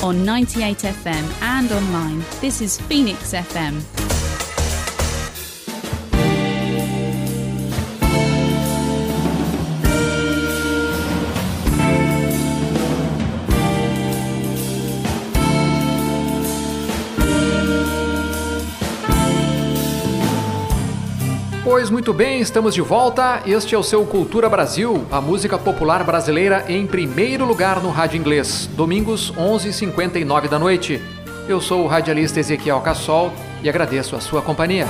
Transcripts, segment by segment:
on 98 FM and online. This is Phoenix FM. Pois muito bem, estamos de volta. Este é o seu Cultura Brasil, a música popular brasileira em primeiro lugar no rádio inglês, domingos 11h59 da noite. Eu sou o radialista Ezequiel Cassol e agradeço a sua companhia.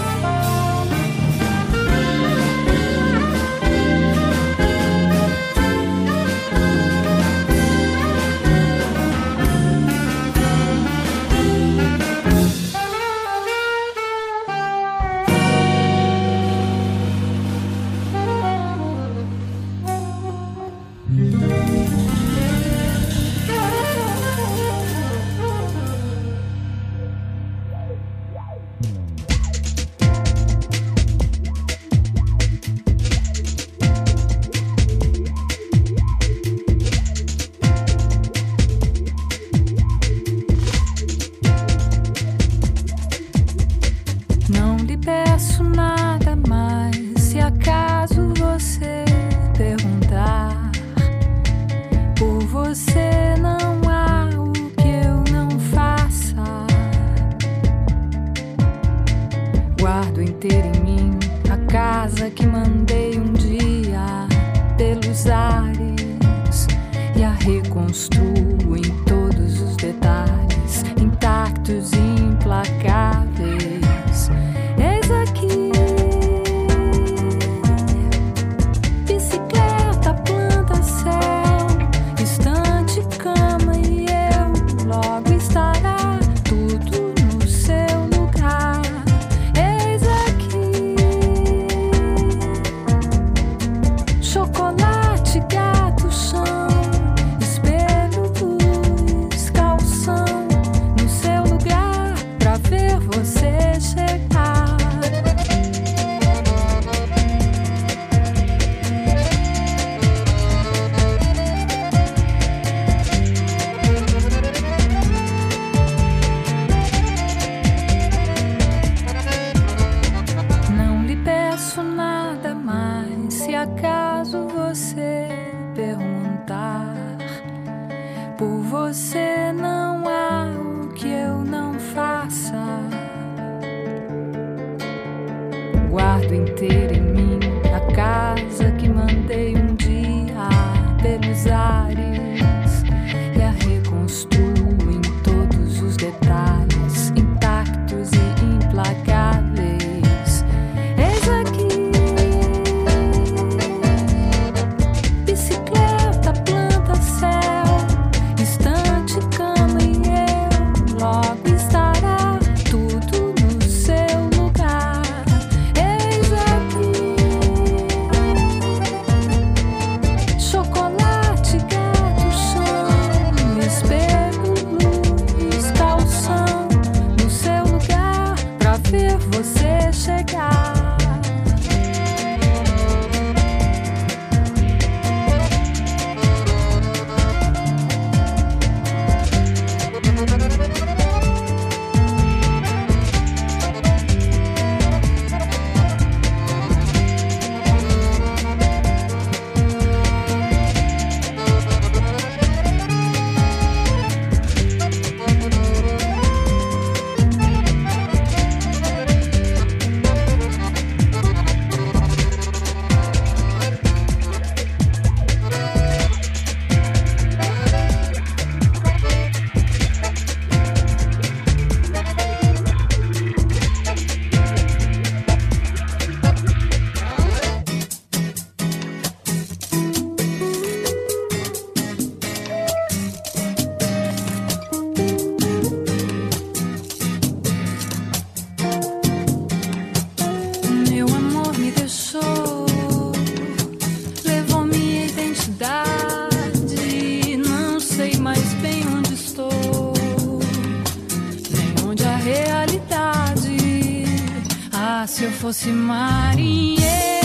Se eu fosse marinheiro,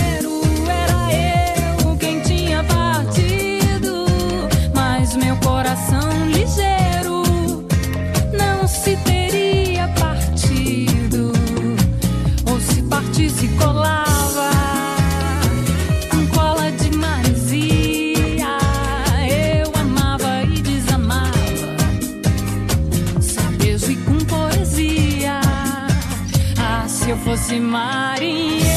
era eu quem tinha partido, mas meu coração ligeiro partisse colava com cola de maresia. Eu amava e desamava, sem peso e com poesia. Ah, se eu fosse marinheiro,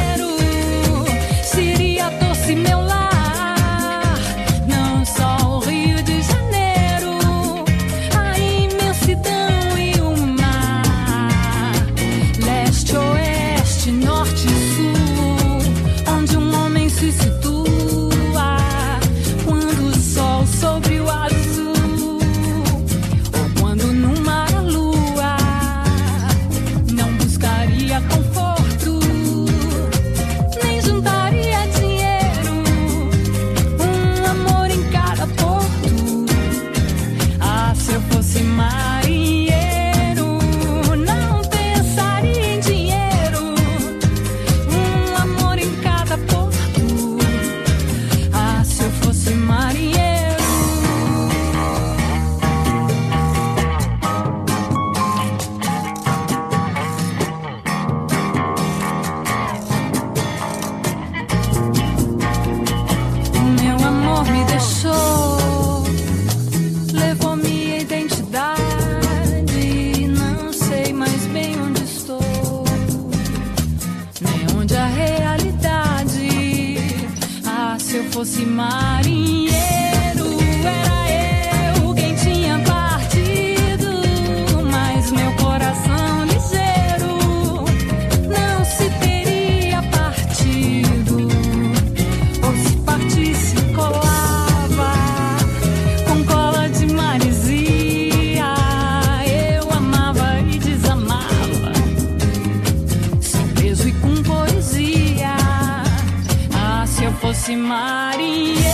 seria doce meu lar, não só o Rio de Janeiro, a imensidão e o mar, leste, oeste, norte e sul, onde um homem se situa quando o sol sobre o azul, ou quando no mar a lua. Não buscaria conforto, nem juntaria dinheiro, um amor em cada porto. Ah, se eu fosse marinheiro, não pensaria em dinheiro, um amor em cada porto. Ah, se eu fosse marinheiro. Meu amor me deixou, levou minha identidade, não sei mais bem onde estou, nem onde a realidade. Ah, se eu fosse marinheiro, era eu quem tinha partido, mas meu coração ligeiro não se teria partido. Ou se partisse colava com cola de maresia. Eu amava e desamava, sem peso e com poesia. Ah, se eu fosse marinheiro,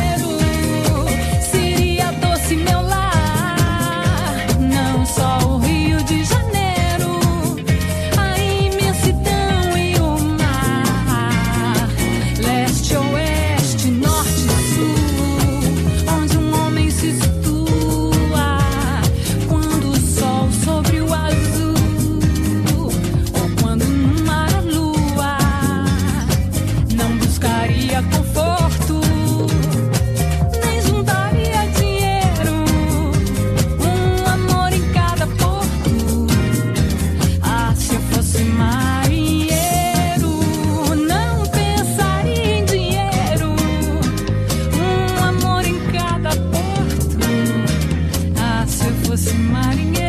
seria doce meu lar, não só o Rio de Janeiro, a imensidão e o mar, leste, oeste, norte e sul, onde um homem se situa quando o sol sobre o azul, ou quando no mar a lua. Não buscaria conforto, nem juntaria dinheiro, um amor em cada porto. Ah, se eu fosse marinheiro, não pensaria em dinheiro, um amor em cada porto. Ah, se eu fosse marinheiro.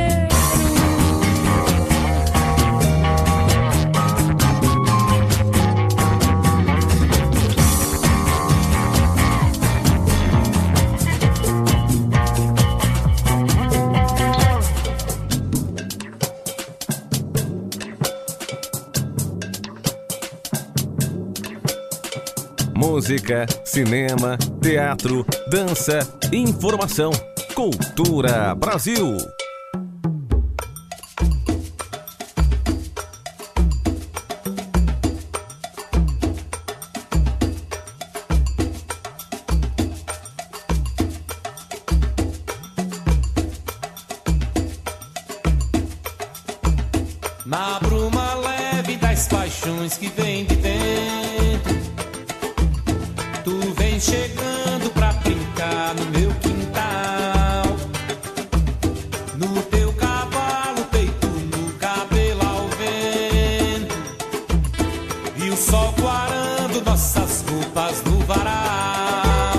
Música, cinema, teatro, dança, informação. Cultura Brasil. Na bruma leve das paixões que vem de dentro, tu vem chegando pra brincar no meu quintal. No teu cavalo, peito no cabelo ao vento, e o sol quarando nossas roupas no varal.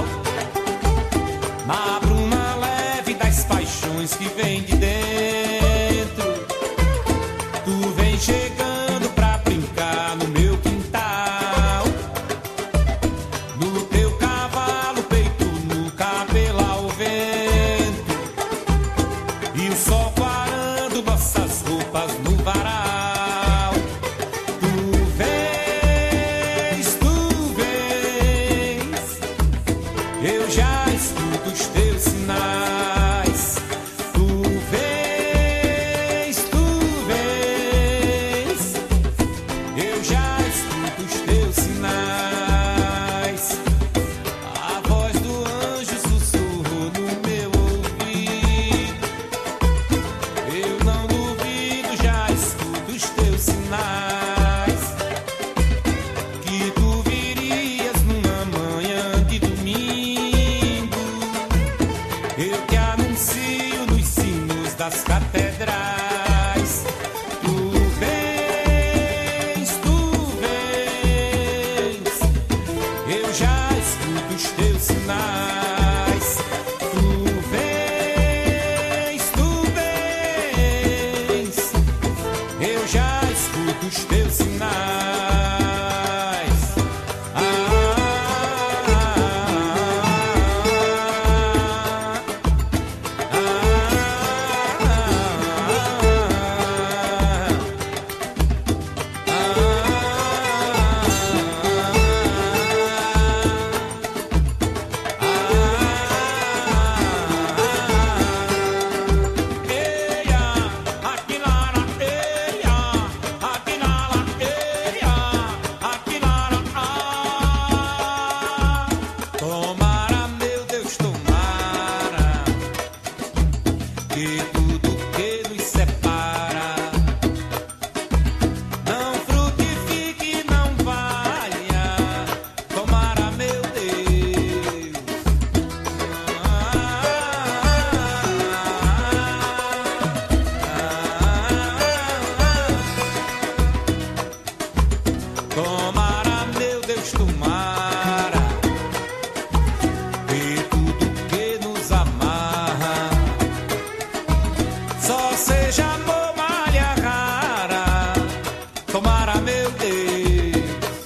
Na bruma leve das paixões que vem de dentro, tu vem chegando pra brincar no meu quintal. No teu cavalo, peito no cabelo ao vento, e o sol parando nossas roupas no varal. Tu vens, Tomara, meu Deus, tomara, e tudo que nos amarra só seja amor, malha rara. Tomara, meu Deus,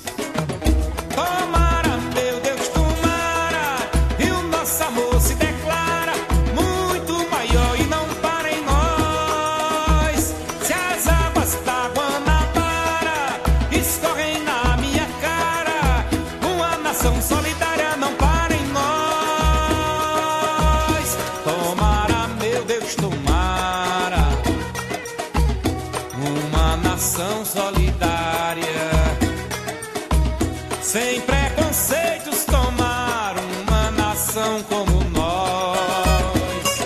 tomara, meu Deus, tomara, e o nosso amor se declara muito maior e não para em nós. Se as águas da Guanabara escorrem na minha cara, uma nação solidária não para em nós. Tomara, meu Deus, tomara, uma nação solidária, sem preconceitos, tomar uma nação como nós.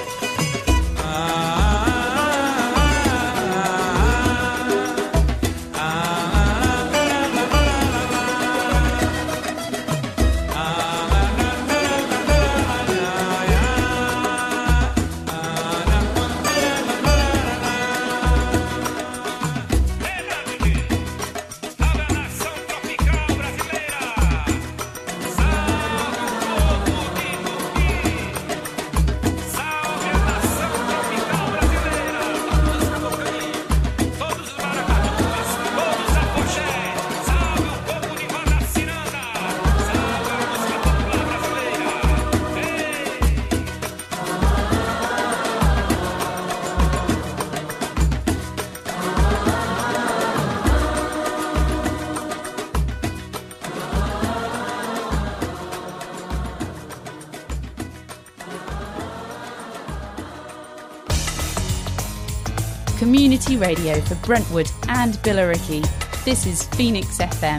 Community radio for Brentwood and Billericay. This is Phoenix FM.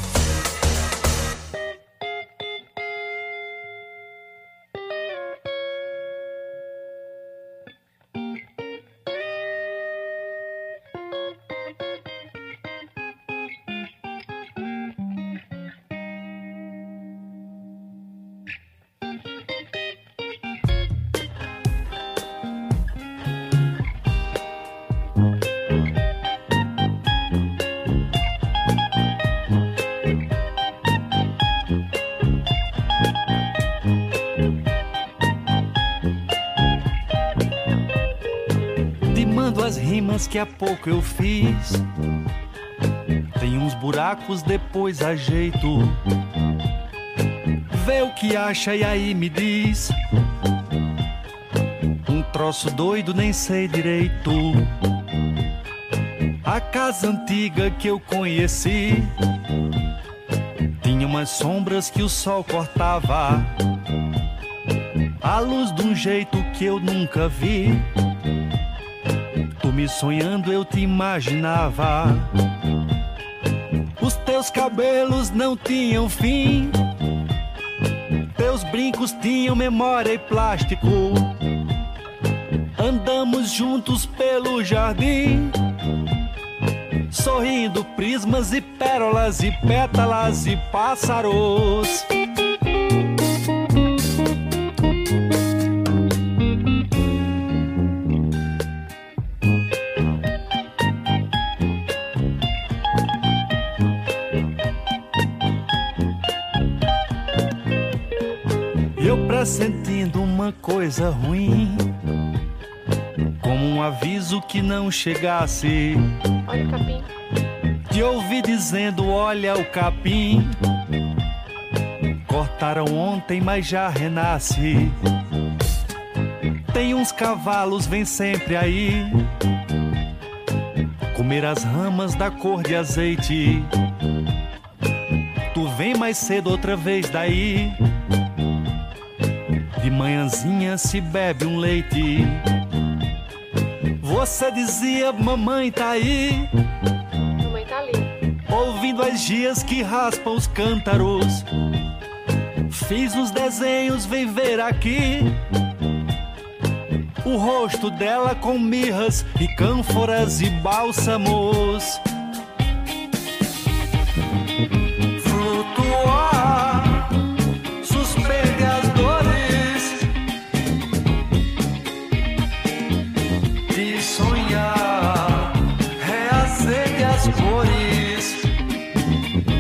As rimas que há pouco eu fiz, tem uns buracos, depois ajeito. Vê o que acha e aí me diz. Um troço doido, nem sei direito. A casa antiga que eu conheci tinha umas sombras que o sol cortava, a luz de um jeito que eu nunca vi. Tu me sonhando eu te imaginava. Os teus cabelos não tinham fim, teus brincos tinham memória e plástico. Andamos juntos pelo jardim, sorrindo prismas e pérolas e pétalas e pássaros. Sentindo uma coisa ruim, como um aviso que não chegasse. Olha o capim. Te ouvi dizendo, olha o capim. Cortaram ontem, mas já renasce. Tem uns cavalos, vem sempre aí comer as ramas da cor de azeite. Tu vem mais cedo outra vez daí, de manhãzinha se bebe um leite. Você dizia, mamãe tá aí, mamãe tá ali, ouvindo as gias que raspam os cântaros. Fiz os desenhos, vem ver aqui o rosto dela com mirras e cânforas e bálsamos. Flutuar, suspende as dores de sonhar, reacende as cores.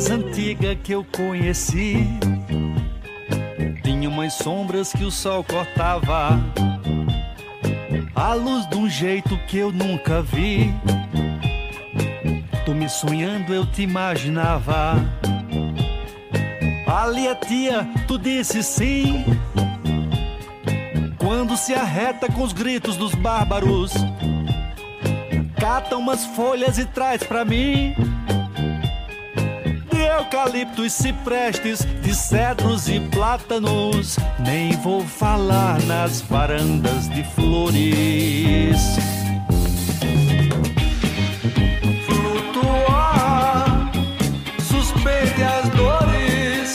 mais antiga que eu conheci. Tinha umas sombras que o sol cortava, a luz de um jeito que eu nunca vi. Tu me sonhando eu te imaginava. Ali a tia, tu disse sim. Quando se arreta com os gritos dos bárbaros, cata umas folhas e traz pra mim. De eucaliptos, ciprestes, de cedros e plátanos. Nem vou falar nas varandas de flores. Flutuar, suspende as dores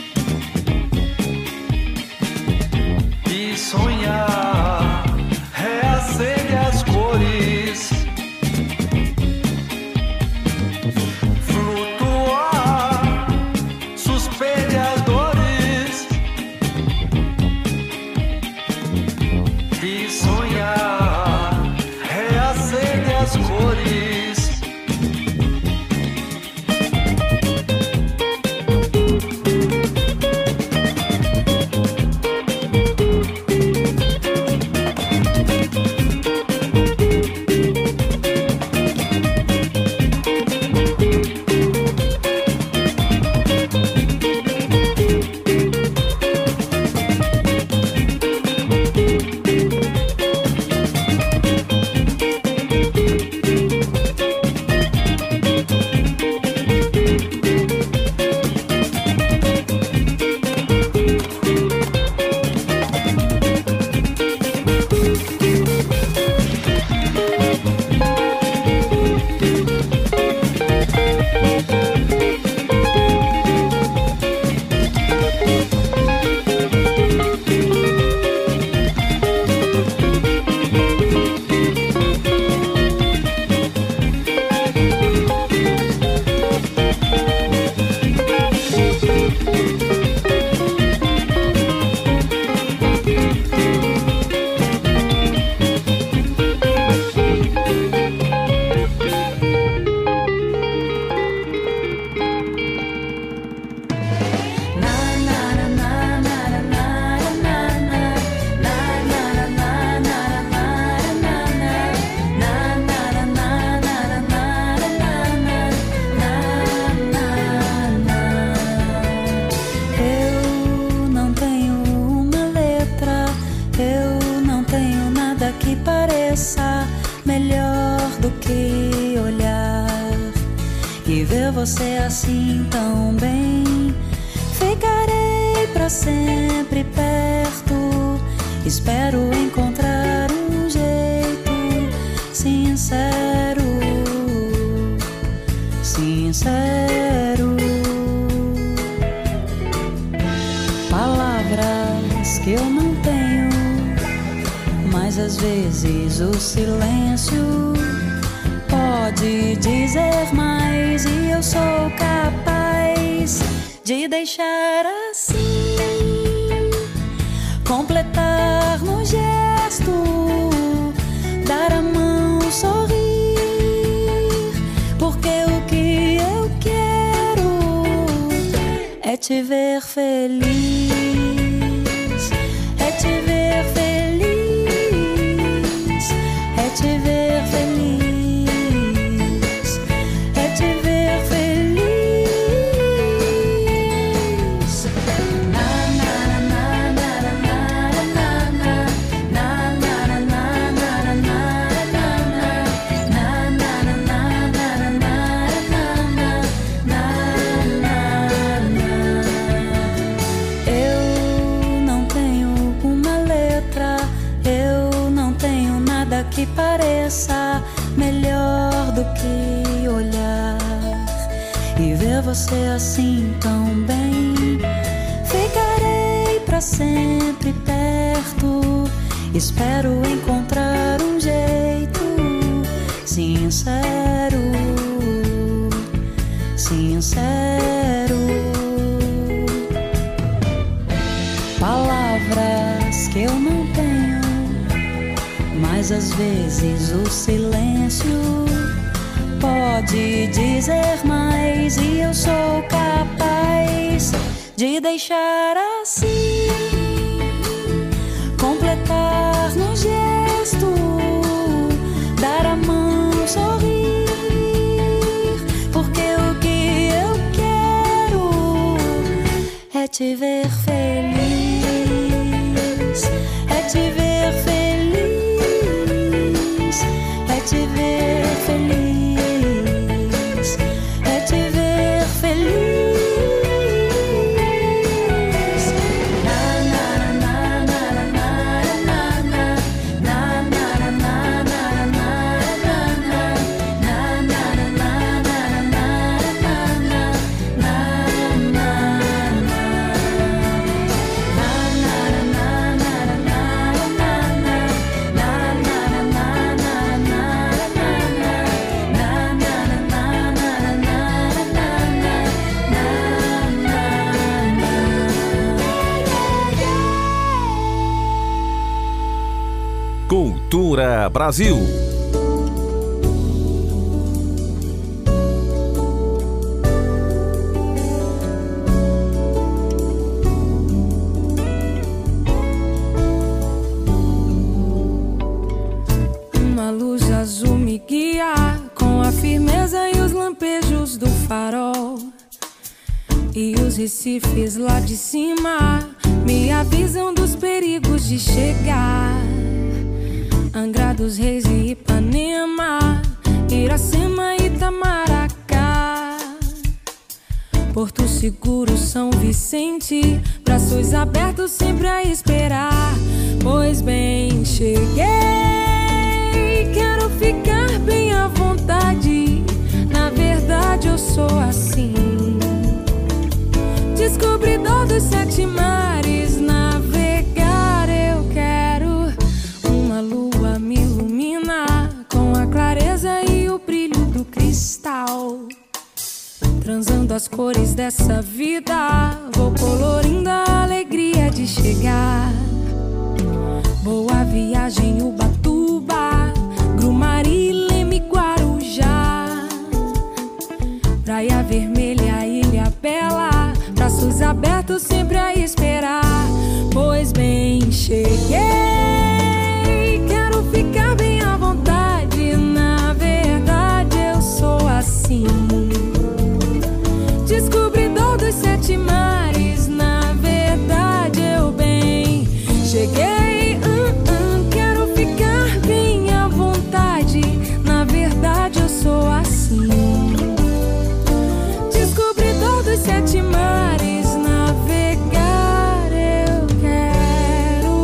e sonhar, reacende as cores. Flutuar, suspende as dores e sonhar, reacende as cores. Você assim tão bem, ficarei pra sempre perto. Espero encontrar um jeito sincero, sincero. Palavras que eu não tenho, mas às vezes o silêncio pode dizer mais, e eu sou capaz de deixar assim, completar no gesto, dar a mão, sorrir, porque o que eu quero é te ver feliz, é te ver feliz, é te ver feliz. Que pareça melhor do que olhar e ver você assim tão bem. Ficarei pra sempre perto, espero encontrar um jeito sincero, sincero. Palavras que eu não tenho, mas às vezes o silêncio pode dizer mais, e eu sou capaz de deixar assim, completar no gesto, dar a mão, sorrir, porque o que eu quero é te ver feliz, é te ver feliz, é te ver feliz, é te ver feliz. Cultura Brasil. Uma luz azul me guia com a firmeza e os lampejos do farol. E os recifes lá de cima me avisam dos perigos de chegar. Angra dos Reis e Ipanema, Iracema e Itamaracá, Porto Seguro, São Vicente, braços abertos sempre a esperar. Pois bem, cheguei, quero ficar bem à vontade. Na verdade eu sou assim, descobridor dos 7 mares. Navegar eu quero, uma lua me ilumina com a clareza e o brilho do cristal. Transando as cores dessa vida, vou colorindo a alegria de chegar. Boa viagem, Ubatuba, Grumari, Leme, Guarujá, Praia Vermelha, Ilha Bela, braços abertos sempre a esperar. Pois bem, cheguei, quero ficar bem à vontade. Na verdade eu sou assim, descobridor dos 7 mares. Na verdade eu bem cheguei, quero ficar bem à vontade. Na verdade eu sou assim, descobridor dos 7 mares. Navegar eu quero.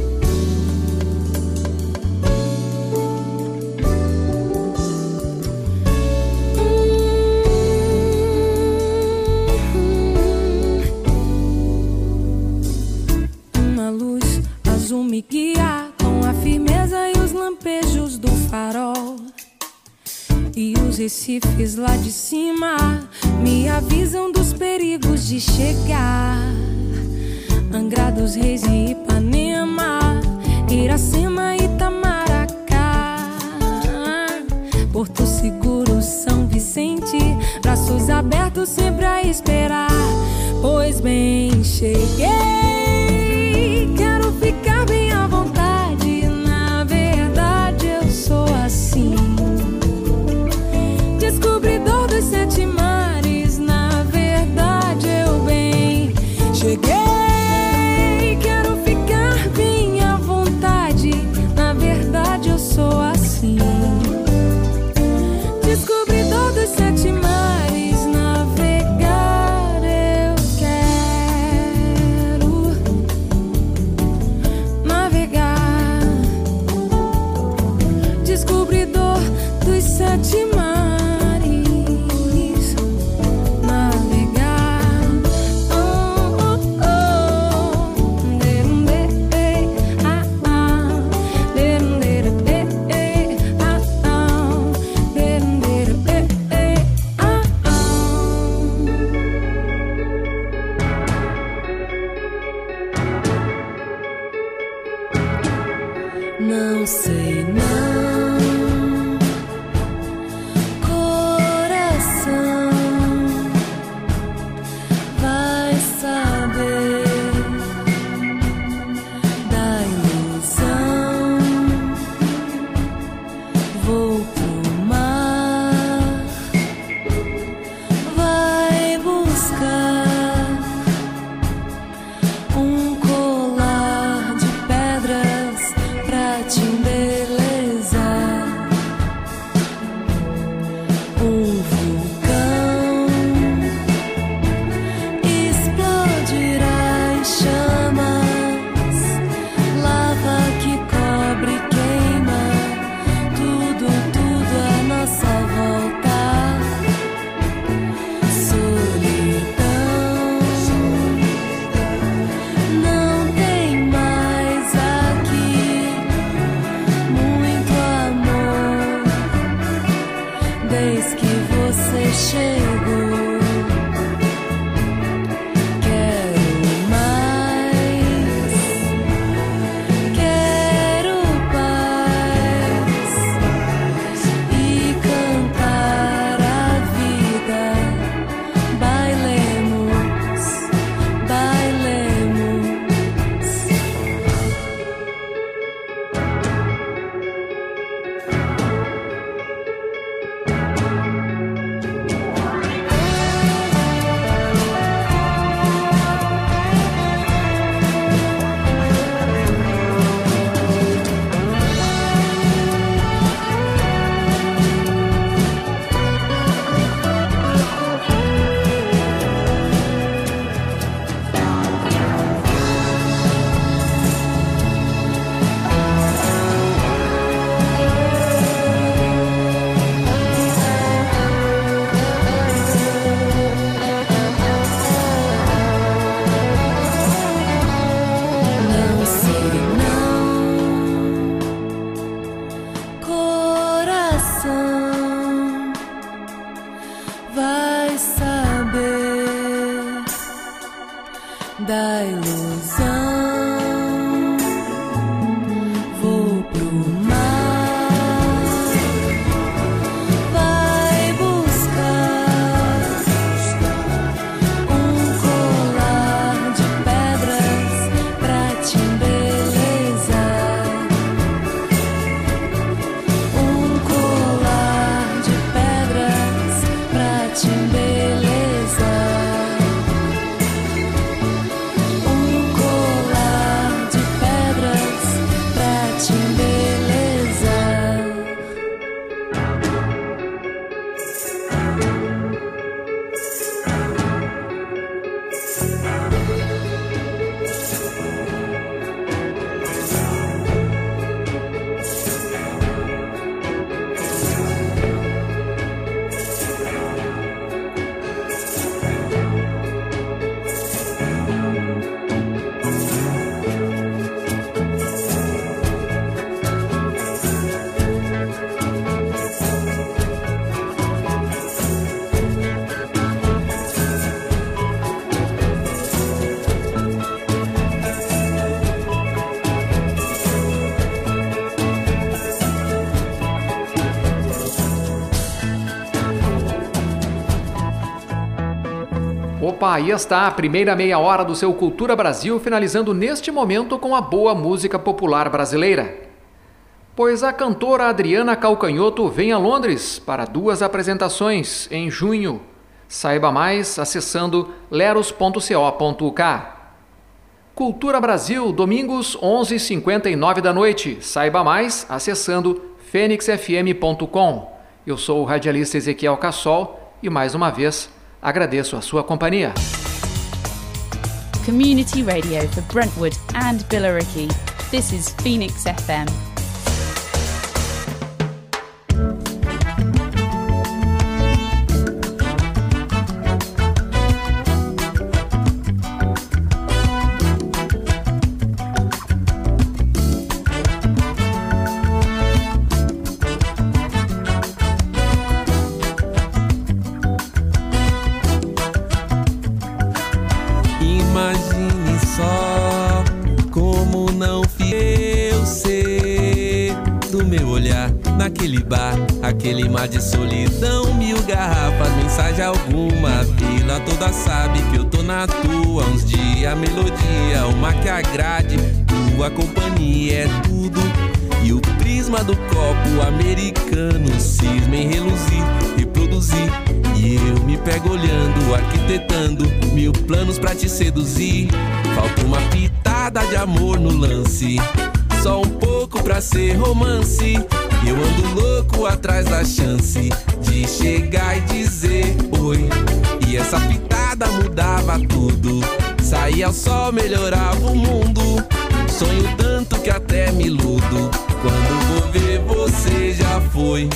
Uma luz azul me guia com a firmeza e os lampejos do farol. E os recifes lá de cima me avisam dos perigos de chegar. Angra dos Reis e Ipanema, Iracema e Itamaracá, Porto Seguro, São Vicente, braços abertos sempre a esperar. Pois bem, cheguei, quero ficar bem à vontade. Na verdade eu sou assim, descobridor dos 7 mares. Na verdade eu bem cheguei, quero ficar bem à vontade. Na verdade eu sou assim, descobridor dos 7 mares. Navegar eu quero. desde que você chegou. Da ilusão, vou pro mar, vai buscar colar de pedras pra te embelezar, colar de pedras pra te embelezar. Opa, aí está a primeira meia hora do seu Cultura Brasil, finalizando neste momento com a boa música popular brasileira. Pois a cantora Adriana Calcanhoto vem a Londres para 2 apresentações em junho. Saiba mais acessando leros.co.uk. Cultura Brasil, domingos 11h59 da noite. Saiba mais acessando fenixfm.com. Eu sou o radialista Ezequiel Cassol e mais uma vez agradeço a sua companhia. Community radio for Brentwood and Billericay. This is Phoenix FM. Imagine só como não eu ser do meu olhar naquele bar, aquele mar de solidão, 1000 garrafas, mensagem alguma, a vila toda sabe que eu tô na tua, uns dias, melodia, uma que agrade, tua companhia é tudo, e o prisma do copo americano cisma em reluzir, reproduzir. E eu me pego olhando, arquitetando 1000 planos pra te seduzir. Falta uma pitada de amor no lance, só um pouco pra ser romance. Eu ando louco atrás da chance de chegar e dizer oi. E essa pitada mudava tudo, saía ao sol, melhorava o mundo. Sonho tanto que até me iludo, quando vou ver você já foi.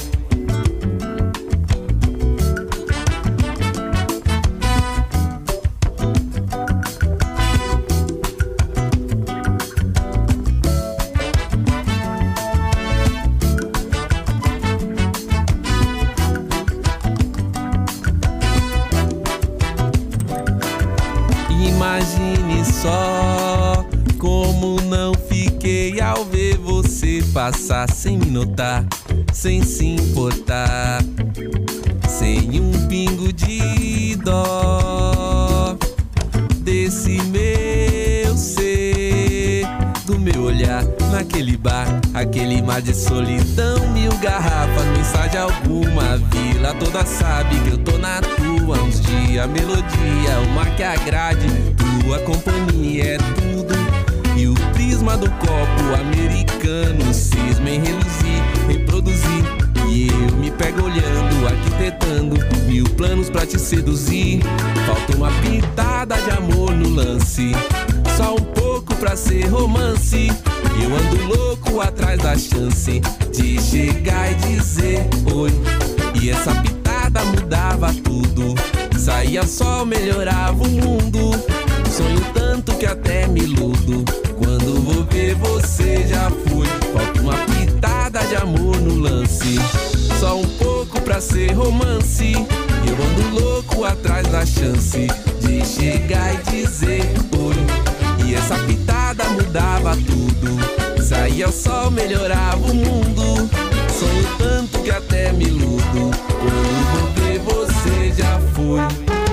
só. Como não fiquei ao ver você passar sem me notar, sem se importar, sem um pingo de dó desse meu ser, do meu olhar naquele bar, aquele mar de solidão, 1000 garrafas, mensagem alguma, vila toda sabe que eu tô na tua, uns dias, melodia, uma que agrade, tua companhia é tudo, e o prisma do copo americano, cisma em reluzir, reproduzir, e eu me pego olhando, arquitetando 1000 planos pra te seduzir, falta uma pitada de amor no lance, só um pouco pra ser romance, eu ando louco atrás da chance de chegar e dizer oi, e essa pitada mudava tudo, saía sol, melhorava o mundo, sonho tanto que até me iludo, quando vou ver você já fui, falta uma pitada de amor no lance, só um pouco pra ser romance, eu ando louco atrás da chance de chegar e dizer oi, e essa pitada mudava tudo, saía o sol, melhorava o mundo, sonho tanto que até me iludo, quando vou ver você já fui.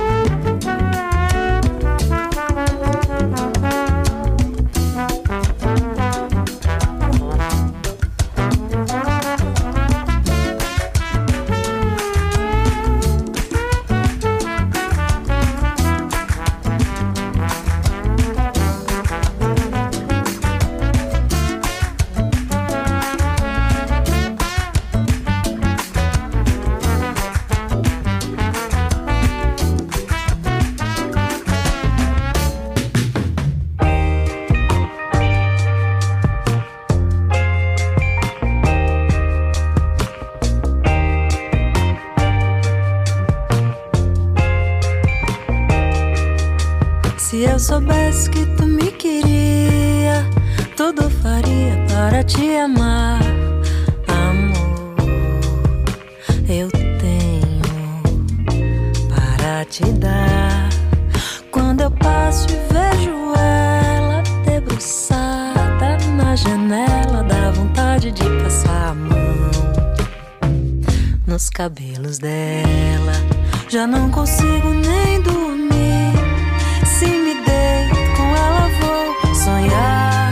Se eu soubesse que tu me queria, tudo faria para te amar. Amor, eu tenho para te dar. Quando eu passo e vejo ela debruçada na janela, dá vontade de passar a mão nos cabelos dela. Já não consigo nem dormir. Se me deito com ela vou sonhar,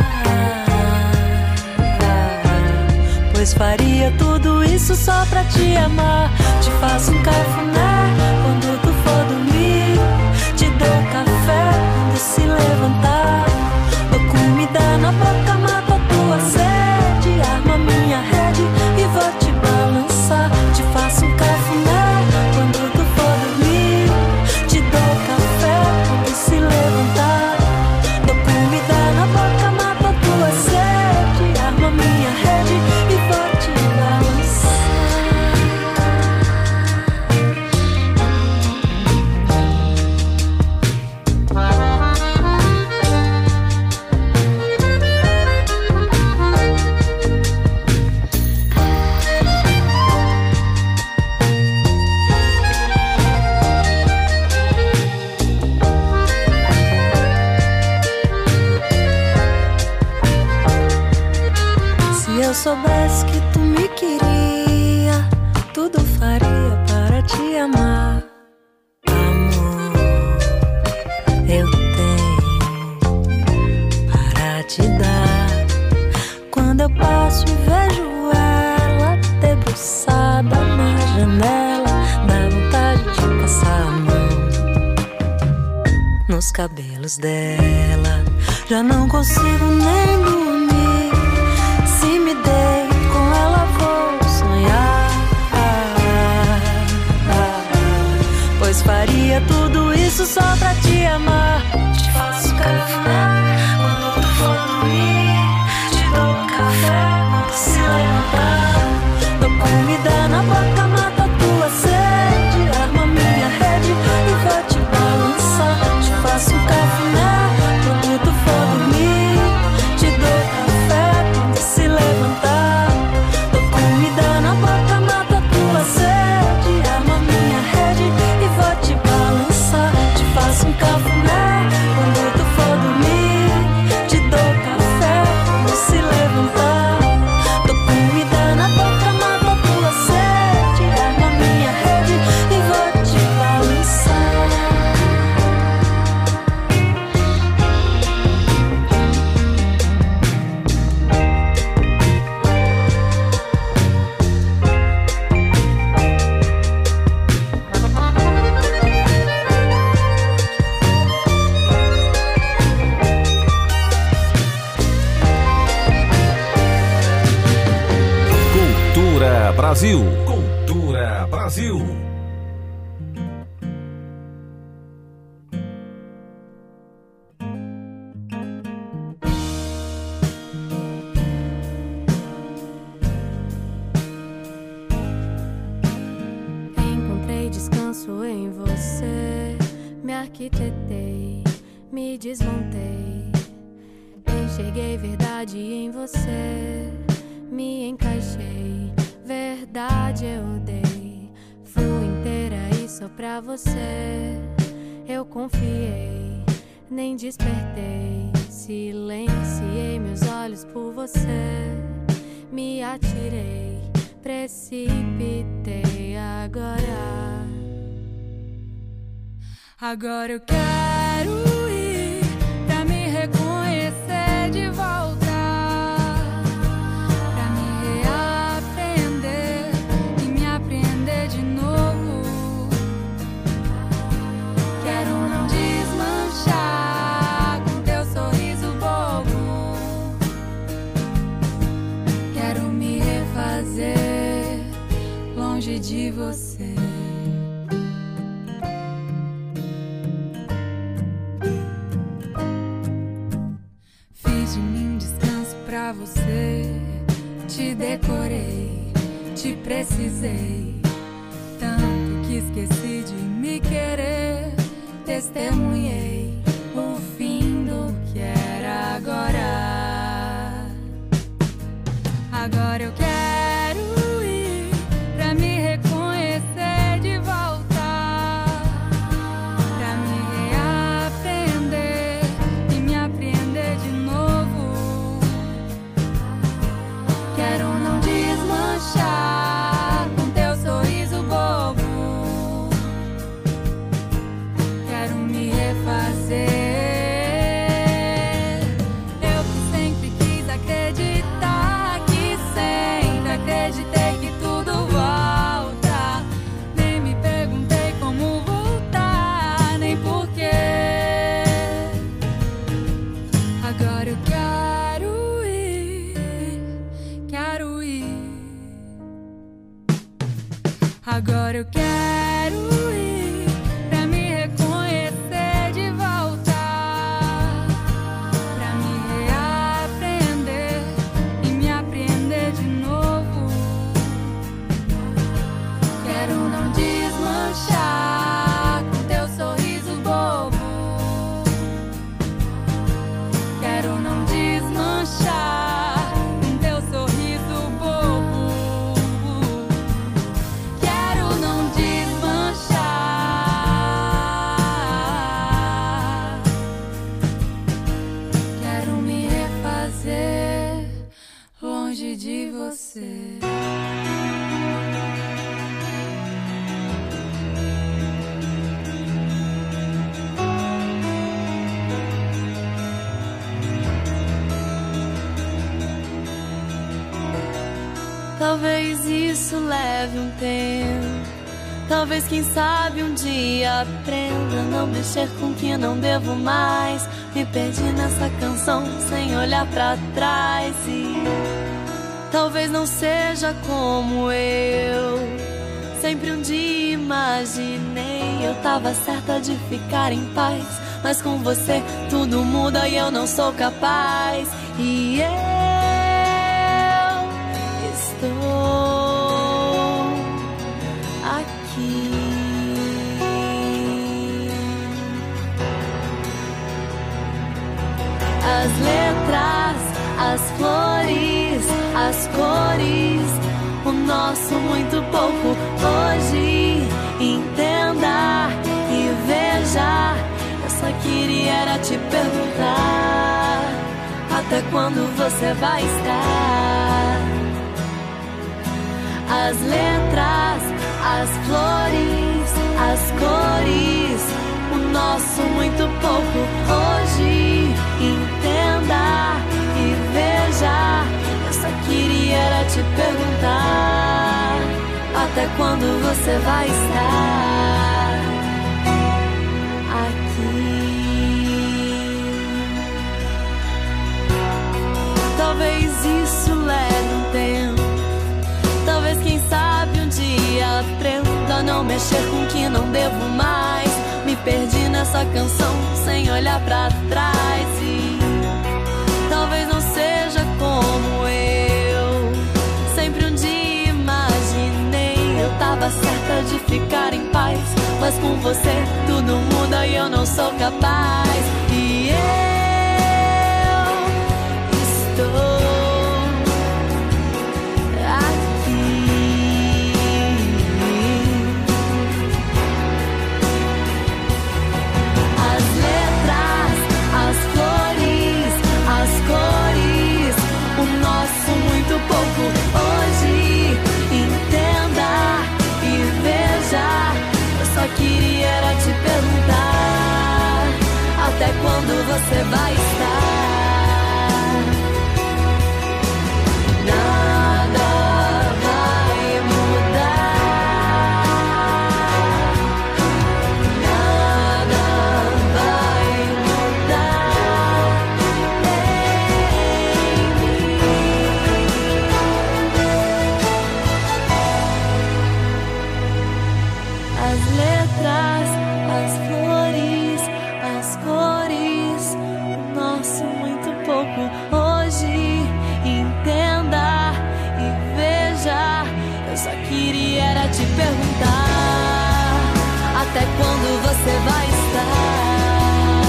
pois faria tudo isso só pra te amar. Te faço um cafuné quando tu for dormir, te dou café quando se levantar, dou comida na boca, mato a tua sede, arma minha rede e vou te balançar. Te faço um cafuné quando tu for dormir, te dou café quando se levantar, dou comida na boca, mato a tua sede, arma minha rede e vou te balançar. Se eu soubesse que tu me queria, tudo faria para te amar. Amor, eu tenho para te dar. Quando eu passo e vejo ela debruçada na janela, dá vontade de passar a mão nos cabelos dela. Já não consigo nem dormir. Se me deito com ela vou sonhar, pois faria tudo isso só pra te amar. Te faço café quando tu for dormir, te dou café quando se levantar, dou comida na boca, mato a tua sede, arma minha rede e vou te balançar. Te faço café quando tu for dormir, te dou café quando se levantar, Brasil. Cultura Brasil. Encontrei descanso em você, me arquitetei, me desmontei. Enxerguei verdade em você, me encaixei, verdade eu dei. Fui inteira e só pra você eu confiei, nem despertei. Silenciei meus olhos por você, me atirei, precipitei. Agora eu quero ir pra me reconhecer de volta, pra me reaprender e me apreender de novo. Quero não desmanchar com teu sorriso bobo. Quero me refazer longe de você. Pra você, te decorei, te precisei, tanto que esqueci de me querer. Testemunhei o fim do que era agora. Agora eu quero ir pra me reconhecer de volta, pra me reaprender e me apreender de novo. Quero não desmanchar com teu sorriso bobo. Quero me refazer. Eu que sempre quis acreditar, que sempre acreditei que tudo volta. Nem me perguntei como voltar, nem porquê. Agora eu quero ir. Agora eu quero ir pra me reconhecer de volta, pra me reaprender e me apreender de novo. Quero não desmanchar com teu sorriso bobo. Quero não desmanchar com teu sorriso bobo. Longe de você. Talvez isso leve um tempo. Talvez, quem sabe, um dia aprenda a não mexer com o que não devo mais. Me perdi nessa canção sem olhar pra trás. E talvez não seja como eu sempre um dia imaginei. Eu tava certa de ficar em paz, mas com você tudo muda e eu não sou capaz. E eu estou aqui. As letras, as flores, as cores, o nosso muito pouco hoje. Entenda e veja, eu só queria era te perguntar até quando você vai estar. As letras, as flores, as cores, o nosso muito pouco hoje. Entenda e veja, eu só queria era te perguntar até quando você vai estar aqui. Talvez isso leve um tempo. Talvez, quem sabe, aprendo a não mexer com o que não devo mais. Me perdi nessa canção sem olhar pra trás. E talvez não seja como eu sempre um dia imaginei. Eu tava certa de ficar em paz, mas com você tudo muda e eu não sou capaz. E eu estou pouco hoje, entenda e veja. Eu só queria era te perguntar até quando você vai estar. Nada vai mudar, nada vai mudar em mim. As letras, as flores, as cores, o nosso muito pouco hoje, entenda e veja. Eu só queria era te perguntar até quando você vai estar.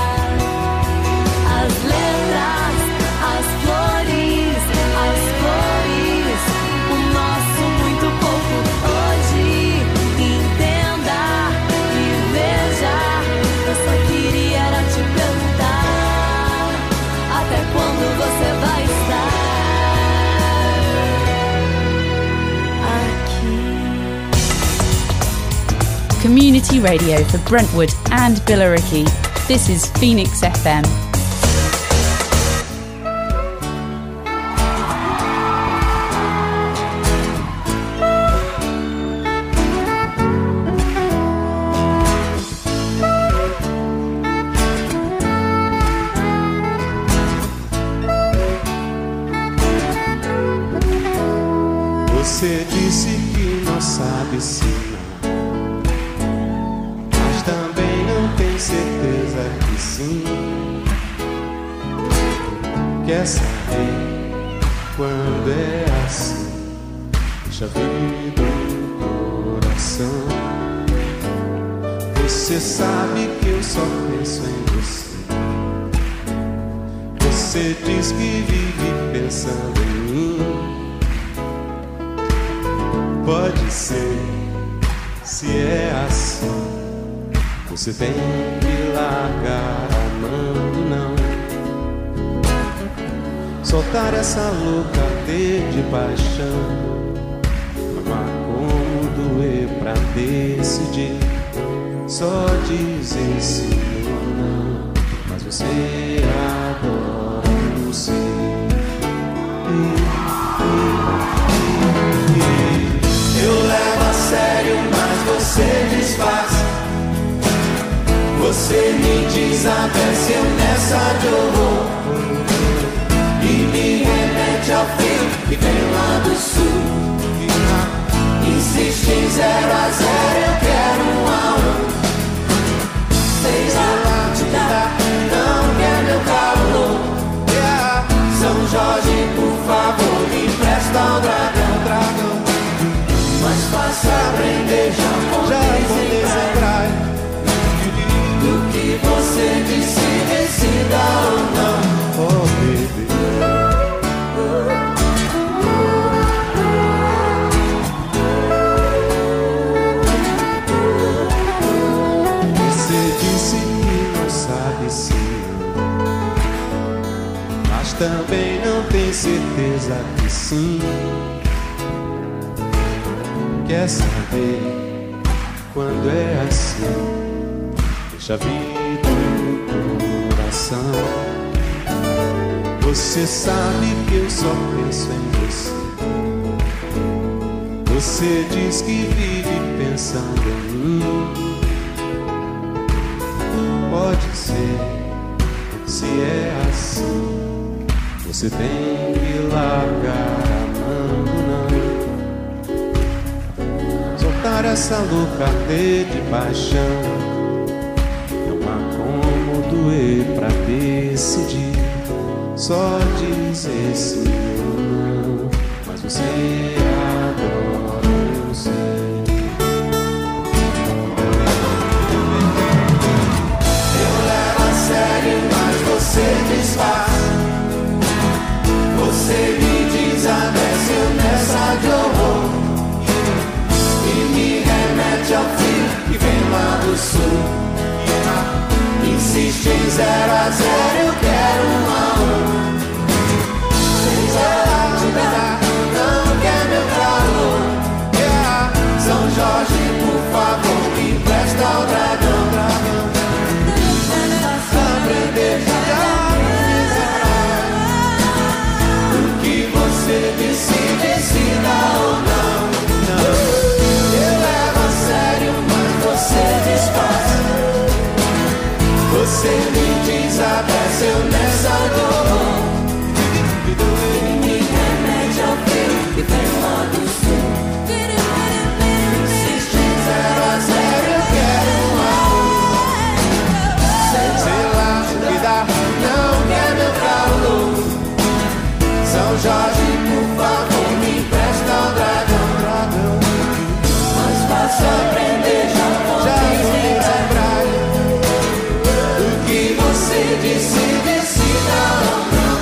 As letras, as flores, as cores, o nosso muito pouco hoje, entenda e veja. Eu só queria era te perguntar até quando você vai estar aqui. Community radio for Brentwood and Billericay. This is Phoenix FM. Você disse que não sabe se não, mas também não tem certeza que sim. Quer saber quando é assim? Deixa vir do coração. Você sabe que eu só penso em você. Você diz que vive pensando em mim. Pode ser, se é assim, você tem que largar a mão, não. Soltar essa louca ardor de paixão. Não há como doer pra decidir. Só dizer sim ou não. Mas você adora você. Eu levo a sério, mas você desfaz. Você me desavenceu nessa de horror e me remete ao fim que vem lá do sul. Insiste em 0 a 0, eu quero 1 a 1. Sei lá, te dá, não quer meu calor. São Jorge, por favor, me empresta o dragão. Mas faça aprender japonês em braille. Do que você disse, decida ou não. Oh, baby. Você disse que não sabe se não, mas também não tem certeza que sim. Quer saber quando é assim? Deixa vir do coração. Você sabe que eu só penso em você. Você diz que vive pensando em mim. Pode ser, se é assim, você tem que largar a mão, não. amar essa louca ardê de paixão. Não há como doer pra decidir, só dizer sim ou não. Mas você adora, eu sei. Eu levo a sério, mas você desfaz. Você me desabece nessa de horror e me remete ao frio que vem lá do sul. Insiste em 0 a 0, eu quero 1 a 1. 6 a 1, não quer meu calor. São Jorge, por favor, me empresta o dragão. Aprender já você decide se dá ou não. Eu levo a sério, mas você desfaz. Você me desabece, eu nessa dor. E me remete ao frio que vem lá do sul. Insiste em 0 a 0, eu quero 1 a 1. Sei lá o que dá, não quer meu calor. São Jorge, por favor, me empresta o dragão. Mas faça aprender, já vou me lembrar do que você decide se dá ou não.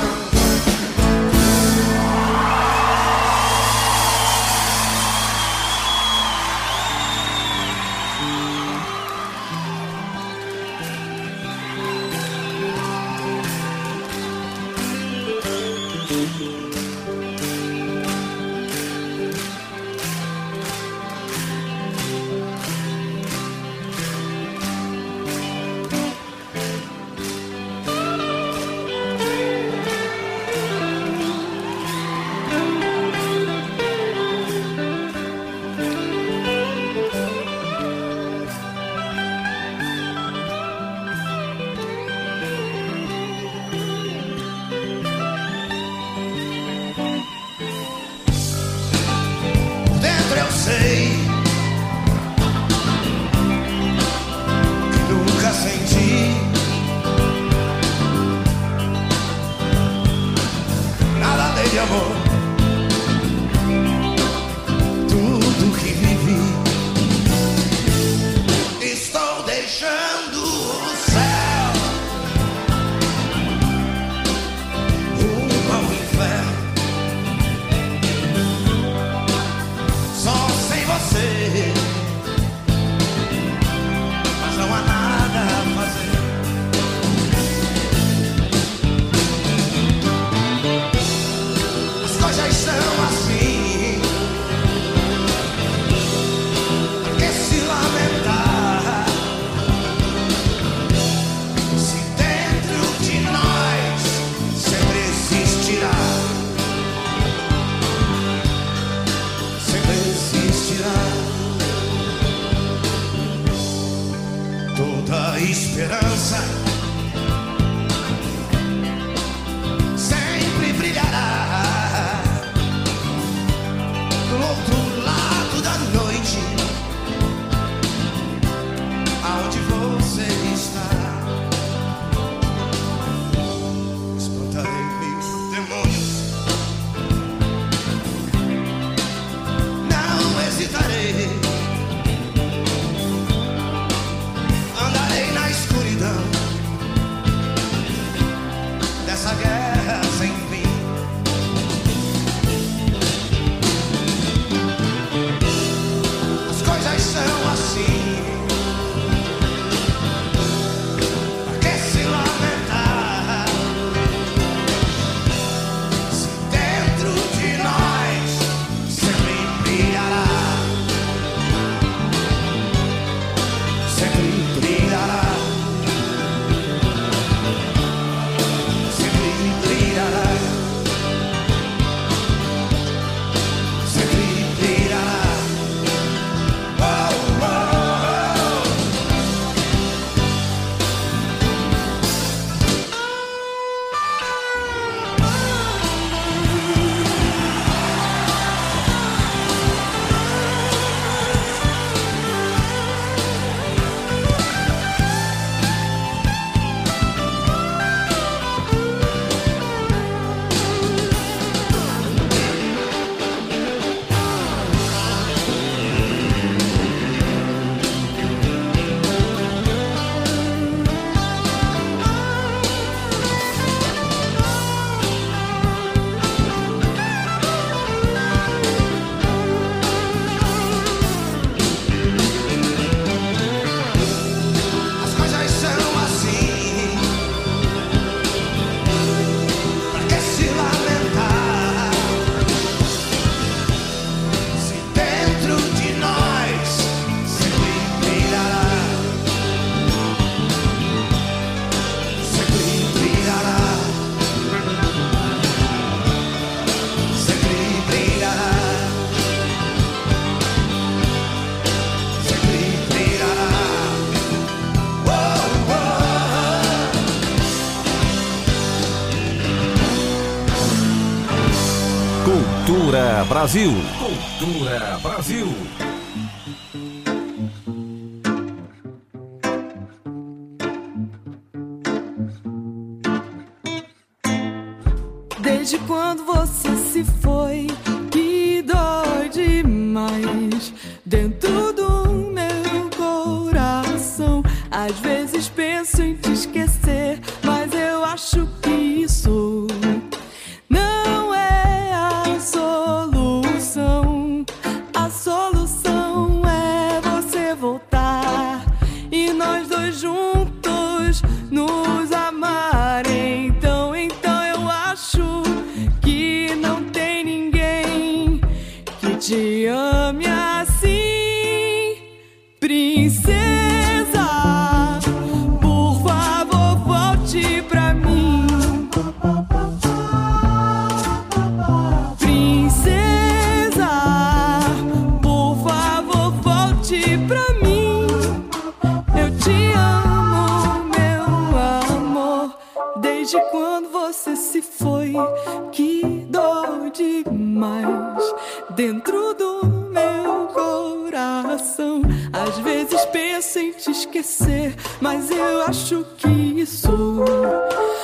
Andarei na escuridão. Cultura Brasil. Cultura Brasil. Desde quando você se foi, que dói demais dentro do meu coração. Às vezes penso em te esquecer, mas eu acho que isso não é a solução. A solução é você voltar e nós dois juntos nos amarem. Então eu acho que não tem ninguém que te ame assim, princesa. Por favor, volte pra mim, princesa. Por favor, volte pra mim. Eu te amo, meu amor. Desde quando você se foi, que dor demais dentro do meu coração. Às vezes penso em te esquecer, mas eu acho que isso